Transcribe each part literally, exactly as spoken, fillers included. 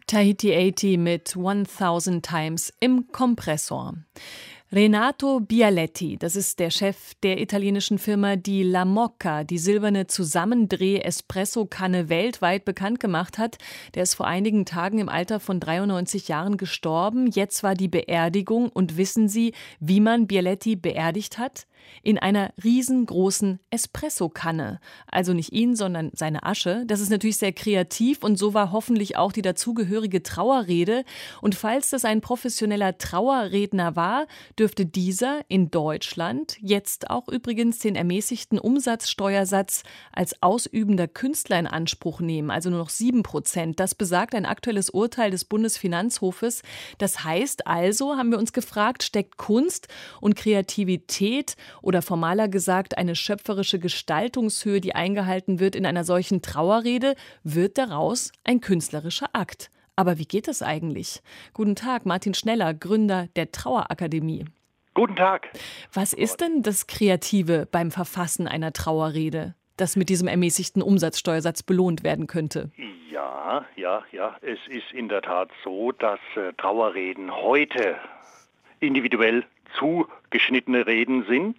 Tahiti achtzig mit tausend Times im Kompressor. Renato Bialetti, das ist der Chef der italienischen Firma, die La Mocca, die silberne Zusammendreh-Espresso-Kanne weltweit bekannt gemacht hat. Der ist vor einigen Tagen im Alter von dreiundneunzig Jahren gestorben. Jetzt war die Beerdigung. Und wissen Sie, wie man Bialetti beerdigt hat? In einer riesengroßen Espresso-Kanne. Also nicht ihn, sondern seine Asche. Das ist natürlich sehr kreativ und so war hoffentlich auch die dazugehörige Trauerrede. Und falls das ein professioneller Trauerredner war, dürfte dieser in Deutschland jetzt auch übrigens den ermäßigten Umsatzsteuersatz als ausübender Künstler in Anspruch nehmen, also nur noch sieben Prozent. Das besagt ein aktuelles Urteil des Bundesfinanzhofes. Das heißt also, haben wir uns gefragt, steckt Kunst und Kreativität oder formaler gesagt eine schöpferische Gestaltungshöhe, die eingehalten wird in einer solchen Trauerrede, wird daraus ein künstlerischer Akt. Aber wie geht das eigentlich? Guten Tag, Martin Schneller, Gründer der Trauerakademie. Guten Tag. Was ist denn das Kreative beim Verfassen einer Trauerrede, das mit diesem ermäßigten Umsatzsteuersatz belohnt werden könnte? Ja, ja, ja. Es ist in der Tat so, dass äh, Trauerreden heute individuell zugeschnittene Reden sind,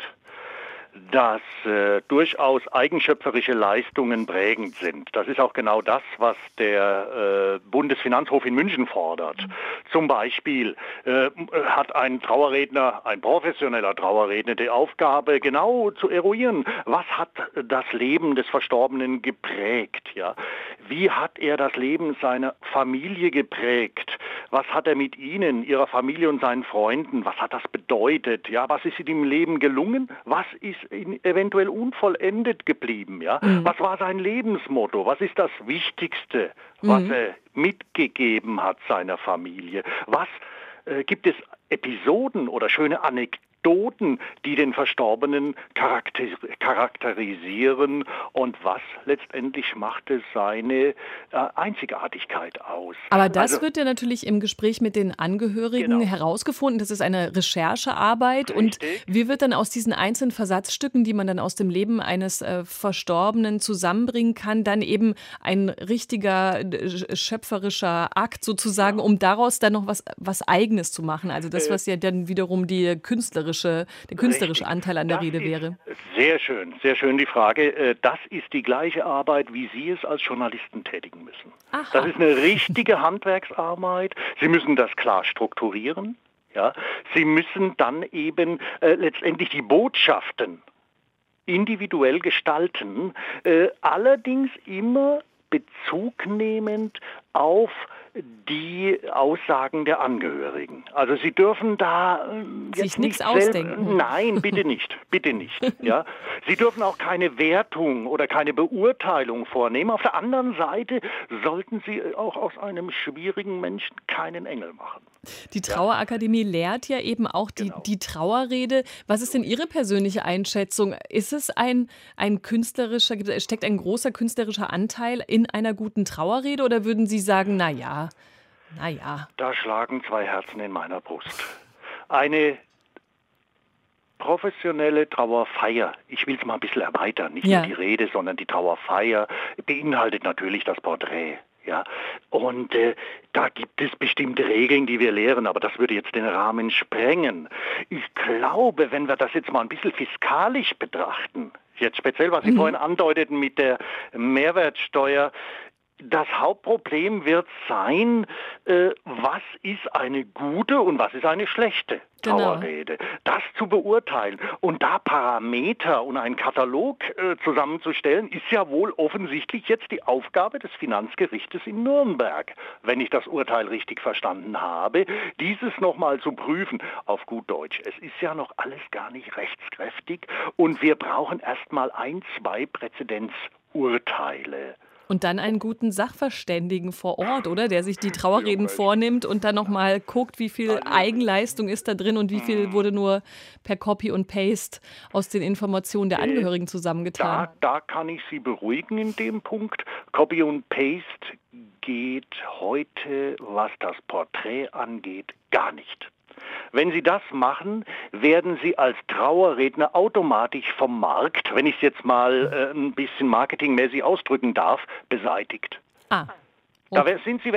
dass äh, durchaus eigenschöpferische Leistungen prägend sind. Das ist auch genau das, was der äh, Bundesfinanzhof in München fordert. Mhm. Zum Beispiel äh, hat ein Trauerredner, ein professioneller Trauerredner, die Aufgabe, genau zu eruieren, was hat das Leben des Verstorbenen geprägt? Ja? Wie hat er das Leben seiner Familie geprägt? Was hat er mit Ihnen, Ihrer Familie und seinen Freunden, was hat das bedeutet? Ja, was ist ihm im Leben gelungen? Was ist eventuell unvollendet geblieben? Ja? Mhm. Was war sein Lebensmotto? Was ist das Wichtigste, was mhm. er mitgegeben hat seiner Familie? Was äh, gibt es Episoden oder schöne Anekdoten, die den Verstorbenen charakter- charakterisieren und was letztendlich machte seine äh, Einzigartigkeit aus. Aber das also, wird ja natürlich im Gespräch mit den Angehörigen genau. herausgefunden. Das ist eine Recherchearbeit. Richtig. Und wie wird dann aus diesen einzelnen Versatzstücken, die man dann aus dem Leben eines äh, Verstorbenen zusammenbringen kann, dann eben ein richtiger äh, schöpferischer Akt sozusagen, ja. um daraus dann noch was, was Eigenes zu machen. Also das, was ja dann wiederum die künstlerische der künstlerische Richtig. Anteil an der das Rede wäre. Sehr schön, sehr schön die Frage. Das ist die gleiche Arbeit, wie Sie es als Journalisten tätigen müssen. Aha. Das ist eine richtige Handwerksarbeit. Sie müssen das klar strukturieren. Ja. Sie müssen dann eben äh, letztendlich die Botschaften individuell gestalten, äh, allerdings immer Bezug nehmend auf die Aussagen der Angehörigen. Also Sie dürfen da jetzt sich nichts nicht ausdenken. Selber, nein, bitte nicht, bitte nicht. Ja, Sie dürfen auch keine Wertung oder keine Beurteilung vornehmen. Auf der anderen Seite sollten Sie auch aus einem schwierigen Menschen keinen Engel machen. Die Trauerakademie ja. lehrt ja eben auch die, genau. die Trauerrede. Was ist denn Ihre persönliche Einschätzung? Ist es ein, ein künstlerischer, steckt ein großer künstlerischer Anteil in einer guten Trauerrede oder würden Sie sagen, na ja, na ja? Da schlagen zwei Herzen in meiner Brust. Eine professionelle Trauerfeier, ich will es mal ein bisschen erweitern, nicht ja. nur die Rede, sondern die Trauerfeier, beinhaltet natürlich das Porträt. Ja, und äh, da gibt es bestimmte Regeln, die wir lehren, aber das würde jetzt den Rahmen sprengen. Ich glaube, wenn wir das jetzt mal ein bisschen fiskalisch betrachten, jetzt speziell, was Sie mhm. vorhin andeuteten mit der Mehrwertsteuer, das Hauptproblem wird sein, äh, was ist eine gute und was ist eine schlechte genau. Trauerrede. Das zu beurteilen und da Parameter und einen Katalog äh, zusammenzustellen, ist ja wohl offensichtlich jetzt die Aufgabe des Finanzgerichtes in Nürnberg, wenn ich das Urteil richtig verstanden habe, dieses nochmal zu prüfen auf gut Deutsch. Es ist ja noch alles gar nicht rechtskräftig und wir brauchen erstmal ein, zwei Präzedenzurteile. Und dann einen guten Sachverständigen vor Ort, oder? Der sich die Trauerreden vornimmt und dann nochmal guckt, wie viel Eigenleistung ist da drin und wie viel wurde nur per Copy und Paste aus den Informationen der Angehörigen zusammengetan. Da, da kann ich Sie beruhigen in dem Punkt. Copy und Paste geht heute, was das Porträt angeht, gar nicht. Wenn Sie das machen, werden Sie als Trauerredner automatisch vom Markt, wenn ich es jetzt mal äh, ein bisschen marketingmäßig ausdrücken darf, beseitigt. Ah. Okay. Da sind Sie weg.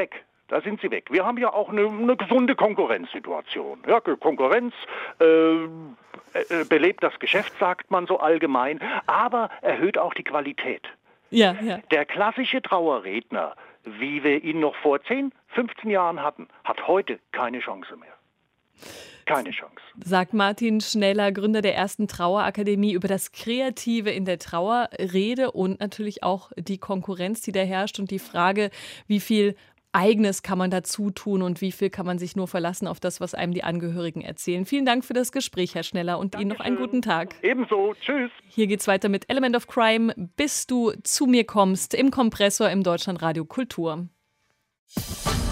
Da sind sie weg. Wir haben ja auch eine, eine gesunde Konkurrenzsituation. Ja, Konkurrenz äh, äh, belebt das Geschäft, sagt man so allgemein, aber erhöht auch die Qualität. Ja, ja. Der klassische Trauerredner, wie wir ihn noch vor zehn, fünfzehn Jahren hatten, hat heute keine Chance mehr. Keine Chance. Sagt Martin Schneller, Gründer der ersten Trauerakademie, über das Kreative in der Trauerrede und natürlich auch die Konkurrenz, die da herrscht und die Frage, wie viel Eigenes kann man dazu tun und wie viel kann man sich nur verlassen auf das, was einem die Angehörigen erzählen. Vielen Dank für das Gespräch, Herr Schneller, und Dankeschön. Ihnen noch einen guten Tag. Ebenso. Tschüss. Hier geht's weiter mit Element of Crime, bis du zu mir kommst, im Kompressor im Deutschlandradio Kultur.